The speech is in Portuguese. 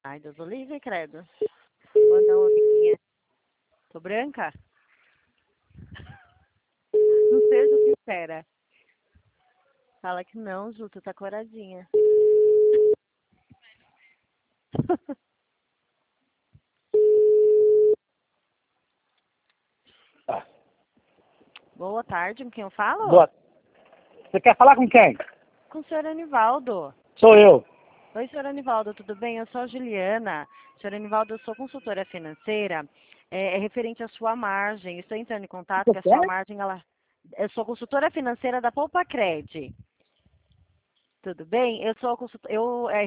Ai, Deus o livre, credo. Ou não, amiguinha? Tô branca? Não seja sincera. Fala que não, Ju, tu tá coradinha. Boa tarde, com quem eu falo? Boa. Você quer falar com quem? Com o senhor Anivaldo. Sou eu. Oi, senhor Anivaldo, tudo bem? Eu sou a Juliana. Senhor Anivaldo, eu sou consultora financeira. É referente à sua margem. Estou entrando em contato que a Você sua quer? margem, eu sou consultora financeira da Poupa Cred. Tudo bem? Eu sou